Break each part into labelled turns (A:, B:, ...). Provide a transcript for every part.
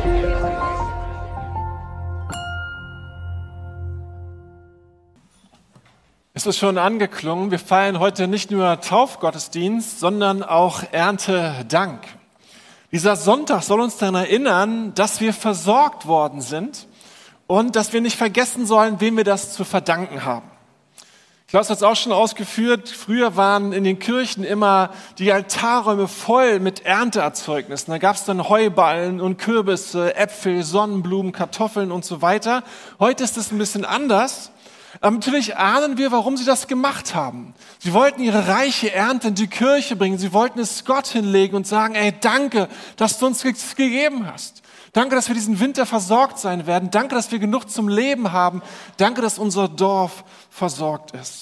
A: Es ist schon angeklungen, wir feiern heute nicht nur Taufgottesdienst, sondern auch Erntedank. Dieser Sonntag soll uns daran erinnern, dass wir versorgt worden sind und dass wir nicht vergessen sollen, wem wir das zu verdanken haben. Klaus hat es auch schon ausgeführt, früher waren in den Kirchen immer die Altarräume voll mit Ernteerzeugnissen. Da gab es dann Heuballen und Kürbisse, Äpfel, Sonnenblumen, Kartoffeln und so weiter. Heute ist es ein bisschen anders. Aber natürlich ahnen wir, warum sie das gemacht haben. Sie wollten ihre reiche Ernte in die Kirche bringen. Sie wollten es Gott hinlegen und sagen, ey, danke, dass du uns gegeben hast. Danke, dass wir diesen Winter versorgt sein werden. Danke, dass wir genug zum Leben haben. Danke, dass unser Dorf versorgt ist.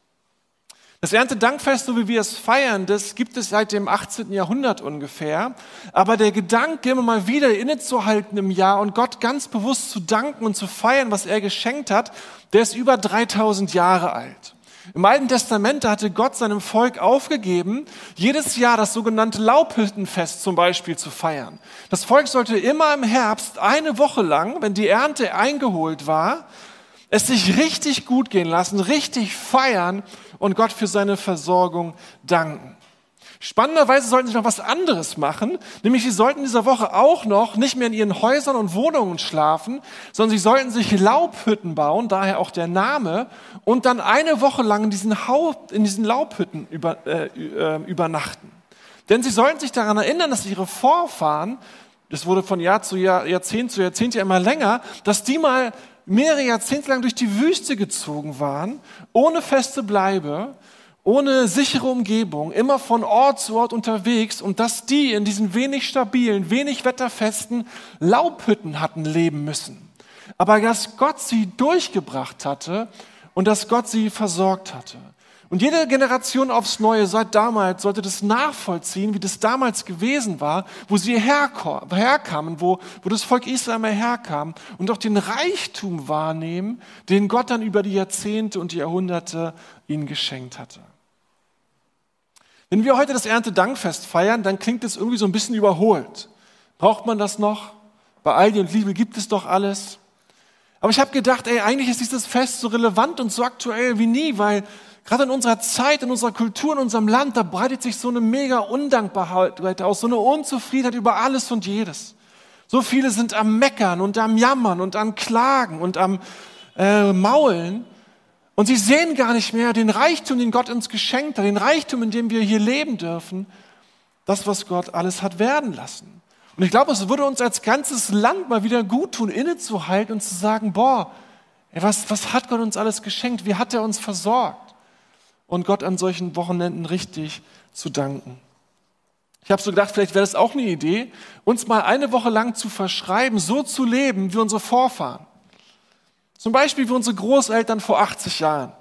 A: Das Erntedankfest, so wie wir es feiern, das gibt es seit dem 18. Jahrhundert ungefähr. Aber der Gedanke, immer mal wieder innezuhalten im Jahr und Gott ganz bewusst zu danken und zu feiern, was er geschenkt hat, der ist über 3000 Jahre alt. Im Alten Testament hatte Gott seinem Volk aufgegeben, jedes Jahr das sogenannte Laubhüttenfest zum Beispiel zu feiern. Das Volk sollte immer im Herbst eine Woche lang, wenn die Ernte eingeholt war, es sich richtig gut gehen lassen, richtig feiern und Gott für seine Versorgung danken. Spannenderweise sollten sie noch was anderes machen, nämlich sie sollten in dieser Woche auch noch nicht mehr in ihren Häusern und Wohnungen schlafen, sondern sie sollten sich Laubhütten bauen, daher auch der Name, und dann eine Woche lang in diesen Laubhütten übernachten. Denn sie sollten sich daran erinnern, dass ihre Vorfahren, das wurde von Jahr zu Jahr, Jahrzehnt zu Jahrzehnt ja immer länger, dass die mal mehrere Jahrzehnte lang durch die Wüste gezogen waren, ohne feste Bleibe, ohne sichere Umgebung, immer von Ort zu Ort unterwegs und dass die in diesen wenig stabilen, wenig wetterfesten Laubhütten hatten leben müssen. Aber dass Gott sie durchgebracht hatte und dass Gott sie versorgt hatte. Und jede Generation aufs Neue, seit damals, sollte das nachvollziehen, wie das damals gewesen war, wo sie herkamen, wo das Volk Israel herkam und auch den Reichtum wahrnehmen, den Gott dann über die Jahrzehnte und die Jahrhunderte ihnen geschenkt hatte. Wenn wir heute das Erntedankfest feiern, dann klingt es irgendwie so ein bisschen überholt. Braucht man das noch? Bei Aldi und Lidl gibt es doch alles. Aber ich habe gedacht, eigentlich ist dieses Fest so relevant und so aktuell wie nie, weil gerade in unserer Zeit, in unserer Kultur, in unserem Land, da breitet sich so eine mega Undankbarkeit aus, so eine Unzufriedenheit über alles und jedes. So viele sind am Meckern und am Jammern und am Klagen und am Maulen. Und sie sehen gar nicht mehr den Reichtum, den Gott uns geschenkt hat, den Reichtum, in dem wir hier leben dürfen, das, was Gott alles hat werden lassen. Und ich glaube, es würde uns als ganzes Land mal wieder gut tun, innezuhalten und zu sagen, was hat Gott uns alles geschenkt? Wie hat er uns versorgt? Und Gott an solchen Wochenenden richtig zu danken. Ich habe so gedacht, vielleicht wäre das auch eine Idee, uns mal eine Woche lang zu verschreiben, so zu leben wie unsere Vorfahren. Zum Beispiel wie unsere Großeltern vor 80 Jahren.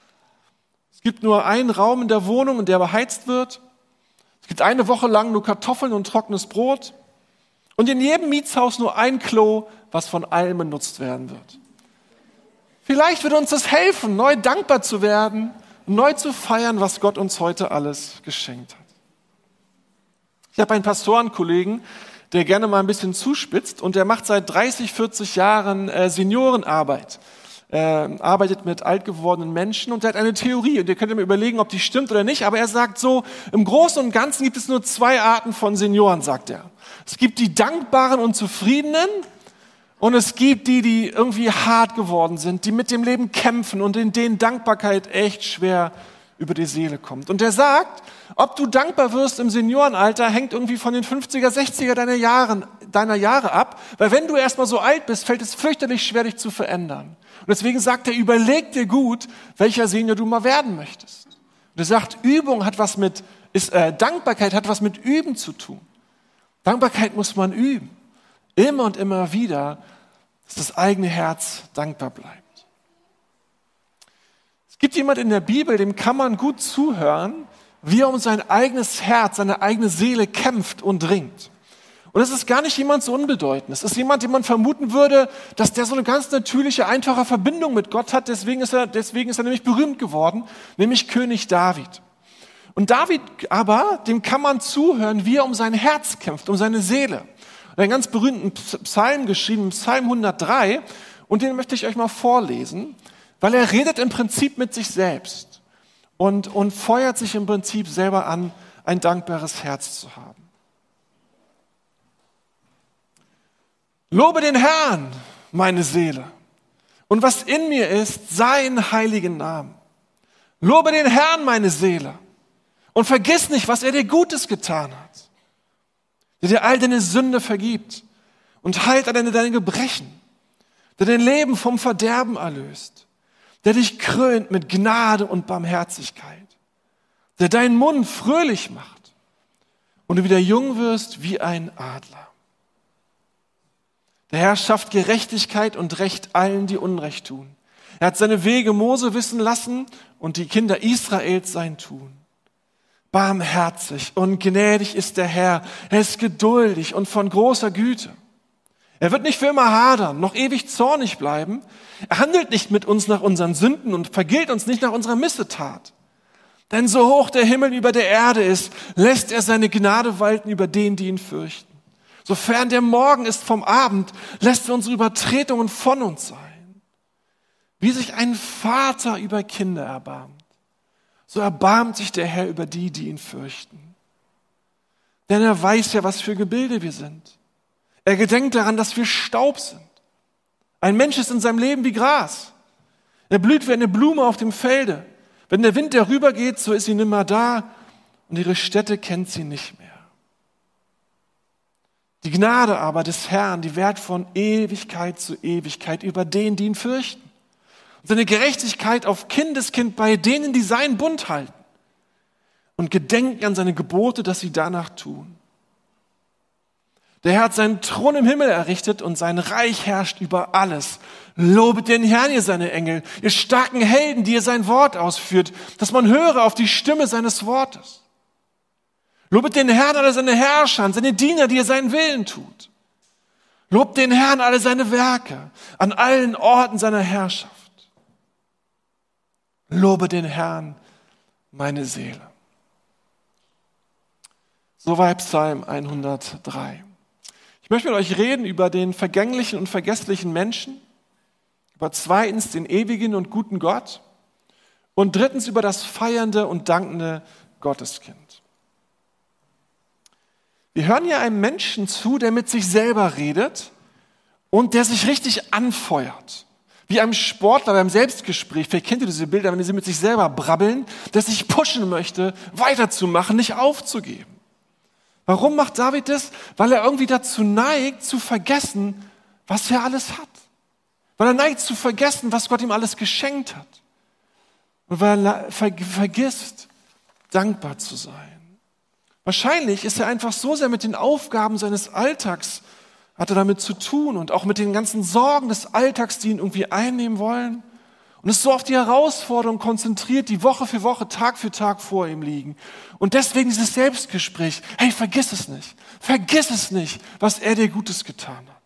A: Es gibt nur einen Raum in der Wohnung, in der beheizt wird. Es gibt eine Woche lang nur Kartoffeln und trockenes Brot. Und in jedem Mietshaus nur ein Klo, was von allen benutzt werden wird. Vielleicht würde uns das helfen, neu dankbar zu werden, neu zu feiern, was Gott uns heute alles geschenkt hat. Ich habe einen Pastorenkollegen, der gerne mal ein bisschen zuspitzt und der macht seit 30, 40 Jahren Seniorenarbeit. Arbeitet mit alt gewordenen Menschen und der hat eine Theorie und ihr könnt mir überlegen, ob die stimmt oder nicht, aber er sagt so, im Großen und Ganzen gibt es nur 2 Arten von Senioren, sagt er. Es gibt die Dankbaren und Zufriedenen und es gibt die irgendwie hart geworden sind, die mit dem Leben kämpfen und in denen Dankbarkeit echt schwer über die Seele kommt. Und der sagt, ob du dankbar wirst im Seniorenalter, hängt irgendwie von den 50er, 60er deiner Jahre ab, weil wenn du erstmal so alt bist, fällt es fürchterlich schwer, dich zu verändern. Und deswegen sagt er, überleg dir gut, welcher Senior du mal werden möchtest. Und er sagt, Dankbarkeit hat was mit Üben zu tun. Dankbarkeit muss man üben. Immer und immer wieder, dass das eigene Herz dankbar bleibt. Es gibt jemand in der Bibel, dem kann man gut zuhören, wie er um sein eigenes Herz, seine eigene Seele kämpft und ringt. Und es ist gar nicht jemand so unbedeutend. Es ist jemand, den man vermuten würde, dass der so eine ganz natürliche, einfache Verbindung mit Gott hat. Deswegen ist er nämlich berühmt geworden, nämlich König David. Und David aber, dem kann man zuhören, wie er um sein Herz kämpft, um seine Seele. einen ganz berühmten Psalm geschrieben, Psalm 103, und den möchte ich euch mal vorlesen, weil er redet im Prinzip mit sich selbst und feuert sich im Prinzip selber an, ein dankbares Herz zu haben. Lobe den Herrn, meine Seele, und was in mir ist, seinen heiligen Namen. Lobe den Herrn, meine Seele, und vergiss nicht, was er dir Gutes getan hat, der dir all deine Sünde vergibt und heilt deine Gebrechen, der dein Leben vom Verderben erlöst, der dich krönt mit Gnade und Barmherzigkeit, der deinen Mund fröhlich macht und du wieder jung wirst wie ein Adler. Der Herr schafft Gerechtigkeit und Recht allen, die Unrecht tun. Er hat seine Wege Mose wissen lassen und die Kinder Israels sein Tun. Barmherzig und gnädig ist der Herr. Er ist geduldig und von großer Güte. Er wird nicht für immer hadern, noch ewig zornig bleiben. Er handelt nicht mit uns nach unseren Sünden und vergilt uns nicht nach unserer Missetat. Denn so hoch der Himmel über der Erde ist, lässt er seine Gnade walten über denen, die ihn fürchten. Sofern der Morgen ist vom Abend, lässt er unsere Übertretungen von uns sein. Wie sich ein Vater über Kinder erbarmt, so erbarmt sich der Herr über die, die ihn fürchten. Denn er weiß ja, was für Gebilde wir sind. Er gedenkt daran, dass wir Staub sind. Ein Mensch ist in seinem Leben wie Gras. Er blüht wie eine Blume auf dem Felde. Wenn der Wind darüber geht, so ist sie nimmer da und ihre Stätte kennt sie nicht mehr. Die Gnade aber des Herrn, die währt von Ewigkeit zu Ewigkeit über denen, die ihn fürchten. Und seine Gerechtigkeit auf Kindeskind bei denen, die seinen Bund halten und gedenken an seine Gebote, dass sie danach tun. Der Herr hat seinen Thron im Himmel errichtet und sein Reich herrscht über alles. Lobet den Herrn, ihr seine Engel, ihr starken Helden, die ihr sein Wort ausführt, dass man höre auf die Stimme seines Wortes. Lobet den Herrn alle seine Herrscher, seine Diener, die er seinen Willen tut. Lobt den Herrn alle seine Werke, an allen Orten seiner Herrschaft. Lobe den Herrn, meine Seele. Soweit Psalm 103. Ich möchte mit euch reden über den vergänglichen und vergesslichen Menschen, über zweitens den ewigen und guten Gott und drittens über das feiernde und dankende Gotteskind. Wir hören hier einem Menschen zu, der mit sich selber redet und der sich richtig anfeuert. Wie einem Sportler beim Selbstgespräch. Vielleicht kennt ihr diese Bilder, wenn sie mit sich selber brabbeln, der sich pushen möchte, weiterzumachen, nicht aufzugeben. Warum macht David das? Weil er irgendwie dazu neigt, zu vergessen, was er alles hat. Weil er neigt zu vergessen, was Gott ihm alles geschenkt hat. Und weil er vergisst, dankbar zu sein. Wahrscheinlich ist er einfach so sehr mit den Aufgaben seines Alltags, hat er damit zu tun und auch mit den ganzen Sorgen des Alltags, die ihn irgendwie einnehmen wollen. Und ist so auf die Herausforderung konzentriert, die Woche für Woche, Tag für Tag vor ihm liegen. Und deswegen dieses Selbstgespräch, hey, vergiss es nicht, was er dir Gutes getan hat.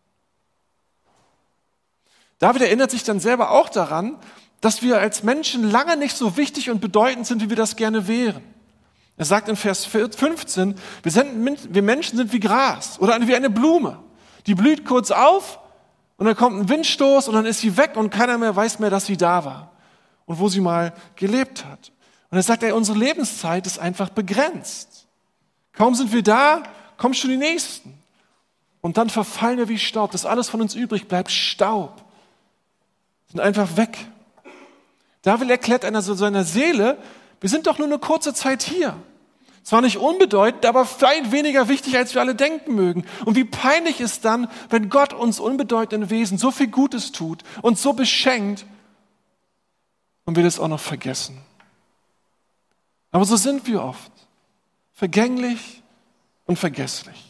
A: David erinnert sich dann selber auch daran, dass wir als Menschen lange nicht so wichtig und bedeutend sind, wie wir das gerne wären. Er sagt in Vers 15, wir Menschen sind wie Gras oder wie eine Blume. Die blüht kurz auf und dann kommt ein Windstoß und dann ist sie weg und keiner mehr weiß mehr, dass sie da war und wo sie mal gelebt hat. Und er sagt, unsere Lebenszeit ist einfach begrenzt. Kaum sind wir da, kommen schon die Nächsten. Und dann verfallen wir wie Staub. Das alles von uns übrig bleibt Staub. Sind einfach weg. David erklärt seiner Seele, wir sind doch nur eine kurze Zeit hier. Zwar nicht unbedeutend, aber viel weniger wichtig, als wir alle denken mögen. Und wie peinlich ist dann, wenn Gott uns unbedeutenden Wesen so viel Gutes tut und so beschenkt und wir das auch noch vergessen. Aber so sind wir oft. Vergänglich und vergesslich.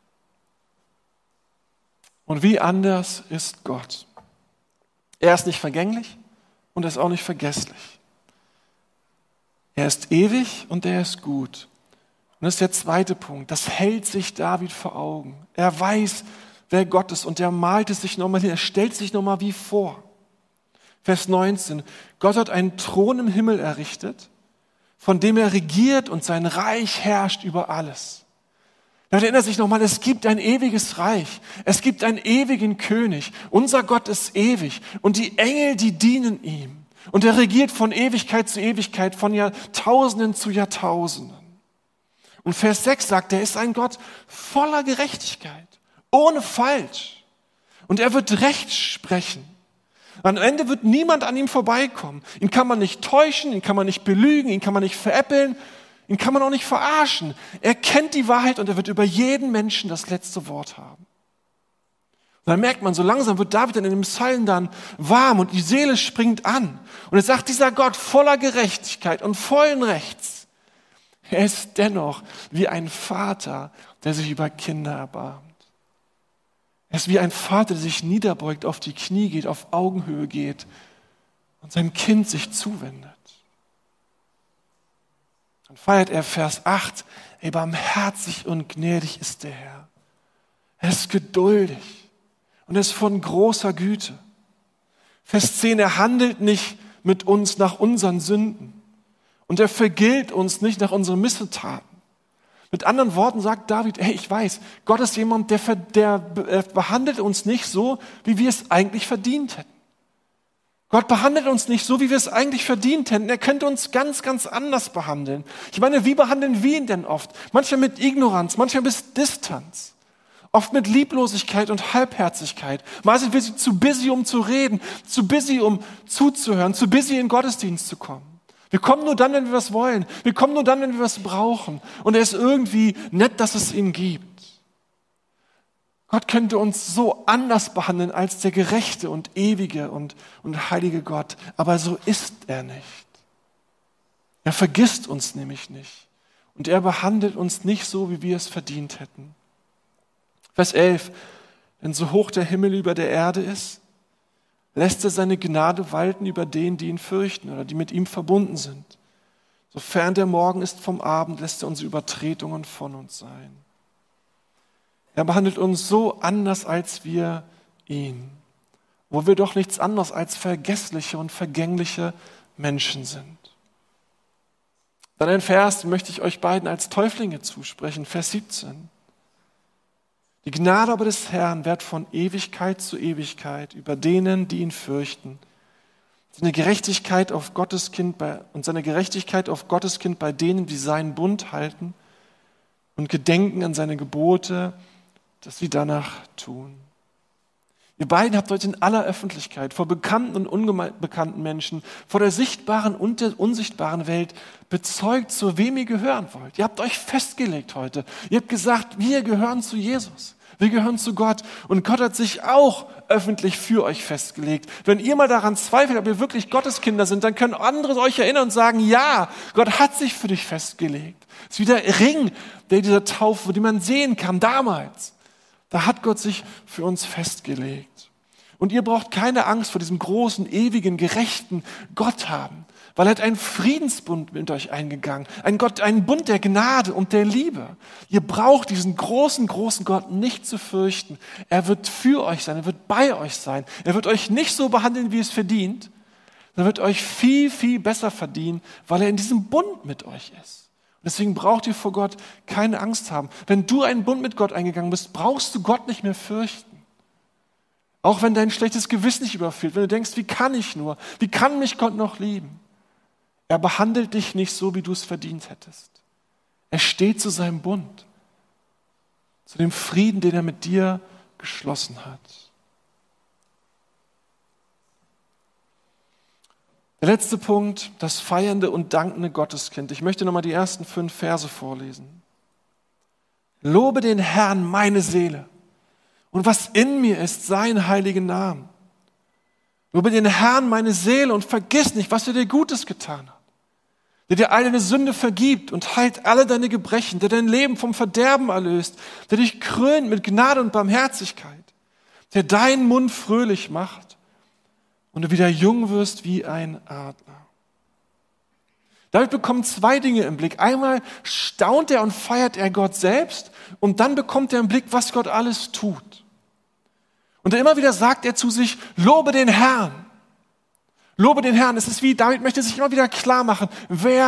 A: Und wie anders ist Gott? Er ist nicht vergänglich und er ist auch nicht vergesslich. Er ist ewig und er ist gut. Und das ist der zweite Punkt. Das hält sich David vor Augen. Er weiß, wer Gott ist und er malt es sich nochmal hin. Er stellt sich nochmal wie vor. Vers 19. Gott hat einen Thron im Himmel errichtet, von dem er regiert und sein Reich herrscht über alles. David erinnert sich nochmal, es gibt ein ewiges Reich. Es gibt einen ewigen König. Unser Gott ist ewig. Und die Engel, die dienen ihm. Und er regiert von Ewigkeit zu Ewigkeit, von Jahrtausenden zu Jahrtausenden. Und Vers 6 sagt, er ist ein Gott voller Gerechtigkeit, ohne Falsch. Und er wird Recht sprechen. Am Ende wird niemand an ihm vorbeikommen. Ihn kann man nicht täuschen, ihn kann man nicht belügen, ihn kann man nicht veräppeln, ihn kann man auch nicht verarschen. Er kennt die Wahrheit und er wird über jeden Menschen das letzte Wort haben. Und dann merkt man, so langsam wird David dann in dem Psalm dann warm und die Seele springt an. Und er sagt, dieser Gott voller Gerechtigkeit und vollen Rechts, er ist dennoch wie ein Vater, der sich über Kinder erbarmt. Er ist wie ein Vater, der sich niederbeugt, auf die Knie geht, auf Augenhöhe geht und seinem Kind sich zuwendet. Dann feiert er Vers 8, barmherzig und gnädig ist der Herr. Er ist geduldig und er ist von großer Güte. Vers 10, er handelt nicht mit uns nach unseren Sünden und er vergilt uns nicht nach unseren Missetaten. Mit anderen Worten sagt David, ich weiß, Gott ist jemand, der behandelt uns nicht so, wie wir es eigentlich verdient hätten. Gott behandelt uns nicht so, wie wir es eigentlich verdient hätten. Er könnte uns ganz, ganz anders behandeln. Ich meine, wie behandeln wir ihn denn oft? Manchmal mit Ignoranz, manchmal mit Distanz. Oft mit Lieblosigkeit und Halbherzigkeit. Mal sind wir zu busy, um zu reden, zu busy, um zuzuhören, zu busy, in den Gottesdienst zu kommen. Wir kommen nur dann, wenn wir was wollen. Wir kommen nur dann, wenn wir was brauchen. Und er ist irgendwie nett, dass es ihn gibt. Gott könnte uns so anders behandeln als der gerechte und ewige und heilige Gott. Aber so ist er nicht. Er vergisst uns nämlich nicht. Und er behandelt uns nicht so, wie wir es verdient hätten. Vers 11. Denn so hoch der Himmel über der Erde ist, lässt er seine Gnade walten über denen, die ihn fürchten oder die mit ihm verbunden sind. Sofern der Morgen ist vom Abend, lässt er unsere Übertretungen von uns sein. Er behandelt uns so anders als wir ihn, wo wir doch nichts anderes als vergessliche und vergängliche Menschen sind. Dann ein Vers, den möchte ich euch beiden als Täuflinge zusprechen, Vers 17. Die Gnade aber des Herrn währt von Ewigkeit zu Ewigkeit über denen, die ihn fürchten. Seine Gerechtigkeit auf Gottes Kind bei denen, die seinen Bund halten und gedenken an seine Gebote, dass sie danach tun. Ihr beiden habt heute in aller Öffentlichkeit vor bekannten und unbekannten Menschen, vor der sichtbaren und der unsichtbaren Welt bezeugt, zu wem ihr gehören wollt. Ihr habt euch festgelegt heute. Ihr habt gesagt, wir gehören zu Jesus. Wir gehören zu Gott. Und Gott hat sich auch öffentlich für euch festgelegt. Wenn ihr mal daran zweifelt, ob ihr wirklich Gottes Kinder sind, dann können andere euch erinnern und sagen, ja, Gott hat sich für dich festgelegt. Es ist wie der Ring, dieser Taufe, die man sehen kann damals. Da hat Gott sich für uns festgelegt. Und ihr braucht keine Angst vor diesem großen, ewigen, gerechten Gott haben, weil er hat einen Friedensbund mit euch eingegangen. Einen Bund der Gnade und der Liebe. Ihr braucht diesen großen, großen Gott nicht zu fürchten. Er wird für euch sein, er wird bei euch sein. Er wird euch nicht so behandeln, wie es verdient. Er wird euch viel, viel besser verdienen, weil er in diesem Bund mit euch ist. Deswegen braucht ihr vor Gott keine Angst haben. Wenn du einen Bund mit Gott eingegangen bist, brauchst du Gott nicht mehr fürchten. Auch wenn dein schlechtes Gewissen dich überfällt, wenn du denkst, wie kann ich nur? Wie kann mich Gott noch lieben? Er behandelt dich nicht so, wie du es verdient hättest. Er steht zu seinem Bund, zu dem Frieden, den er mit dir geschlossen hat. Der letzte Punkt, das feiernde und dankende Gotteskind. Ich möchte nochmal die ersten 5 Verse vorlesen. Lobe den Herrn, meine Seele, und was in mir ist, seinen heiligen Namen. Lobe den Herrn, meine Seele, und vergiss nicht, was er dir Gutes getan hat. Der dir all deine Sünde vergibt und heilt alle deine Gebrechen, der dein Leben vom Verderben erlöst, der dich krönt mit Gnade und Barmherzigkeit, der deinen Mund fröhlich macht und du wieder jung wirst wie ein Adler. David bekommt 2 Dinge im Blick. Einmal staunt er und feiert er Gott selbst und dann bekommt er im Blick, was Gott alles tut. Und immer wieder sagt er zu sich, lobe den Herrn. Lobe den Herrn. Es ist wie, David möchte sich immer wieder klar machen, wer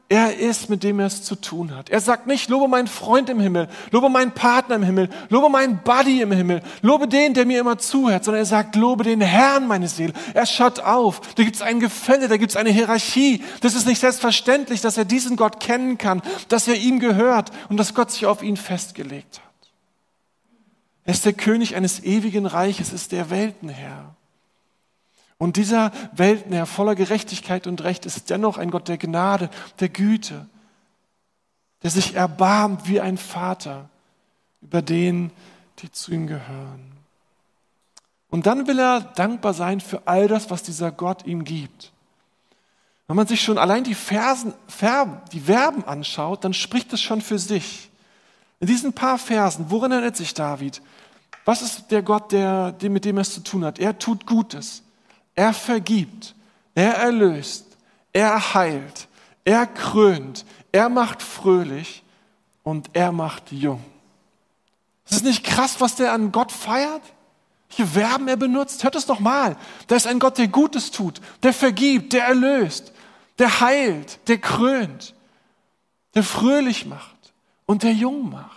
A: er ist, mit dem er es zu tun hat. Er sagt nicht, lobe meinen Freund im Himmel, lobe meinen Partner im Himmel, lobe meinen Buddy im Himmel, lobe den, der mir immer zuhört, sondern er sagt, lobe den Herrn, meine Seele. Er schaut auf, da gibt es ein Gefälle, da gibt es eine Hierarchie. Das ist nicht selbstverständlich, dass er diesen Gott kennen kann, dass er ihm gehört und dass Gott sich auf ihn festgelegt hat. Er ist der König eines ewigen Reiches, ist der Weltenherr. Und dieser Weltenherr voller Gerechtigkeit und Recht ist dennoch ein Gott der Gnade, der Güte, der sich erbarmt wie ein Vater über denen, die zu ihm gehören. Und dann will er dankbar sein für all das, was dieser Gott ihm gibt. Wenn man sich schon allein die Verben anschaut, dann spricht es schon für sich. In diesen paar Versen, worin erinnert sich David? Was ist der Gott, mit dem er es zu tun hat? Er tut Gutes. Er vergibt, er erlöst, er heilt, er krönt, er macht fröhlich und er macht jung. Ist es nicht krass, was der an Gott feiert? Welche Verben er benutzt? Hört es doch mal. Da ist ein Gott, der Gutes tut, der vergibt, der erlöst, der heilt, der krönt, der fröhlich macht und der jung macht.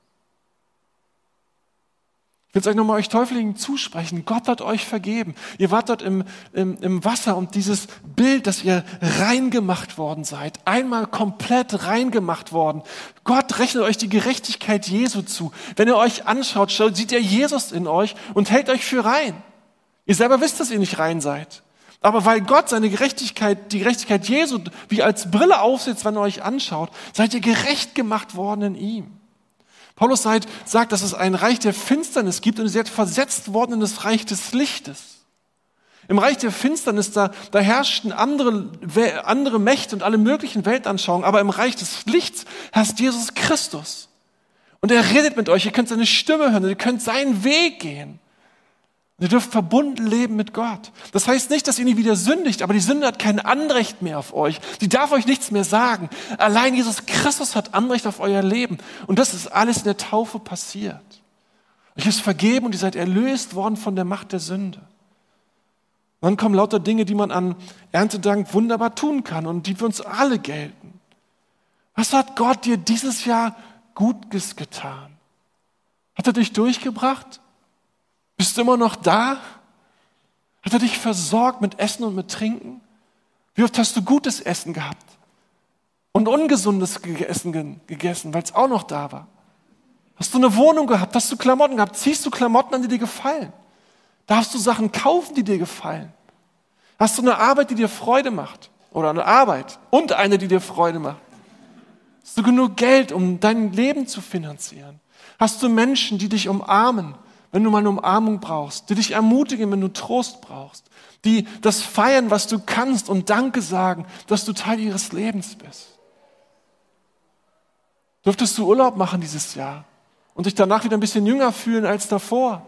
A: Ich will es euch nochmal euch Teufeligen zusprechen. Gott hat euch vergeben. Ihr wart dort im Wasser und dieses Bild, dass ihr rein gemacht worden seid, einmal komplett rein gemacht worden. Gott rechnet euch die Gerechtigkeit Jesu zu. Wenn ihr euch anschaut, sieht ihr Jesus in euch und hält euch für rein. Ihr selber wisst, dass ihr nicht rein seid. Aber weil Gott seine Gerechtigkeit, die Gerechtigkeit Jesu, wie als Brille aufsetzt, wenn ihr euch anschaut, seid ihr gerecht gemacht worden in ihm. Paulus sagt, dass es ein Reich der Finsternis gibt und ihr seid versetzt worden in das Reich des Lichtes. Im Reich der Finsternis, da herrschten andere Mächte und alle möglichen Weltanschauungen, aber im Reich des Lichts herrscht Jesus Christus. Und er redet mit euch, ihr könnt seine Stimme hören, ihr könnt seinen Weg gehen. Und ihr dürft verbunden leben mit Gott. Das heißt nicht, dass ihr nie wieder sündigt, aber die Sünde hat kein Anrecht mehr auf euch. Die darf euch nichts mehr sagen. Allein Jesus Christus hat Anrecht auf euer Leben. Und das ist alles in der Taufe passiert. Euch ist vergeben und ihr seid erlöst worden von der Macht der Sünde. Und dann kommen lauter Dinge, die man an Erntedank wunderbar tun kann und die für uns alle gelten. Was hat Gott dir dieses Jahr Gutes getan? Hat er dich durchgebracht? Bist du immer noch da? Hat er dich versorgt mit Essen und mit Trinken? Wie oft hast du gutes Essen gehabt und ungesundes Essen gegessen, weil es auch noch da war? Hast du eine Wohnung gehabt? Hast du Klamotten gehabt? Ziehst du Klamotten an, die dir gefallen? Darfst du Sachen kaufen, die dir gefallen? Hast du eine Arbeit, die dir Freude macht? Oder eine Arbeit und eine, die dir Freude macht? Hast du genug Geld, um dein Leben zu finanzieren? Hast du Menschen, die dich umarmen, wenn du mal eine Umarmung brauchst, die dich ermutigen, wenn du Trost brauchst, die das feiern, was du kannst und Danke sagen, dass du Teil ihres Lebens bist? Dürftest du Urlaub machen dieses Jahr und dich danach wieder ein bisschen jünger fühlen als davor?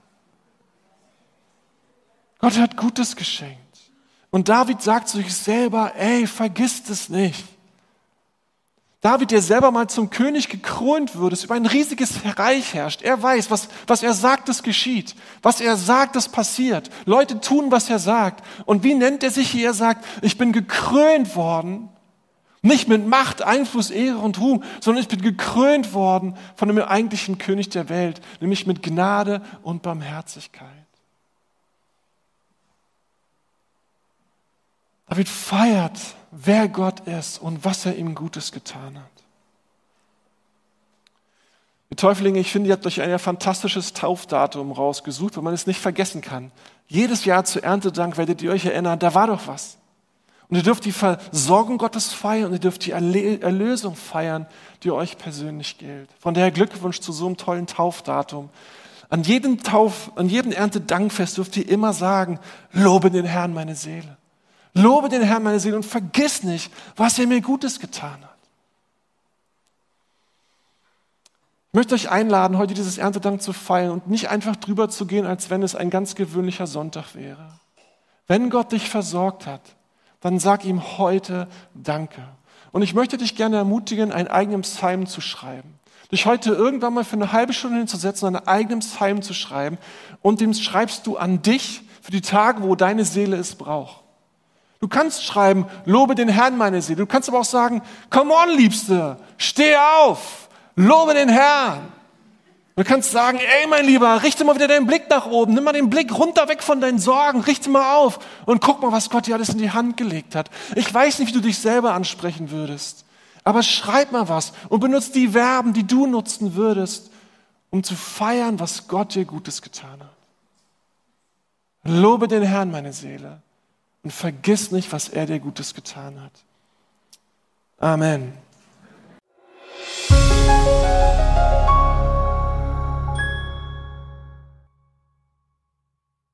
A: Gott hat Gutes geschenkt. Und David sagt zu sich selber, vergiss es nicht. David, der selber mal zum König gekrönt wurde, über ein riesiges Reich herrscht. Er weiß, was er sagt, das geschieht. Was er sagt, das passiert. Leute tun, was er sagt. Und wie nennt er sich hier? Er sagt, ich bin gekrönt worden, nicht mit Macht, Einfluss, Ehre und Ruhm, sondern ich bin gekrönt worden von dem eigentlichen König der Welt, nämlich mit Gnade und Barmherzigkeit. David feiert, wer Gott ist und was er ihm Gutes getan hat. Ihr Täuflinge, ich finde, ihr habt euch ein fantastisches Taufdatum rausgesucht, weil man es nicht vergessen kann. Jedes Jahr zu Erntedank werdet ihr euch erinnern, da war doch was. Und ihr dürft die Versorgung Gottes feiern und ihr dürft die Erlösung feiern, die euch persönlich gilt. Von daher Glückwunsch zu so einem tollen Taufdatum. An jedem Erntedankfest dürft ihr immer sagen, lobe den Herrn, meine Seele. Lobe den Herrn, meine Seele, und vergiss nicht, was er mir Gutes getan hat. Ich möchte euch einladen, heute dieses Erntedank zu feiern und nicht einfach drüber zu gehen, als wenn es ein ganz gewöhnlicher Sonntag wäre. Wenn Gott dich versorgt hat, dann sag ihm heute Danke. Und ich möchte dich gerne ermutigen, einen eigenen Psalm zu schreiben. Dich heute irgendwann mal für eine halbe Stunde hinzusetzen, einen eigenen Psalm zu schreiben und den schreibst du an dich für die Tage, wo deine Seele es braucht. Du kannst schreiben, lobe den Herrn, meine Seele. Du kannst aber auch sagen, come on, Liebste, steh auf, lobe den Herrn. Du kannst sagen, ey, mein Lieber, richte mal wieder deinen Blick nach oben, nimm mal den Blick runter weg von deinen Sorgen, richte mal auf und guck mal, was Gott dir alles in die Hand gelegt hat. Ich weiß nicht, wie du dich selber ansprechen würdest, aber schreib mal was und benutze die Verben, die du nutzen würdest, um zu feiern, was Gott dir Gutes getan hat. Lobe den Herrn, meine Seele, und vergiss nicht, was er dir Gutes getan hat. Amen.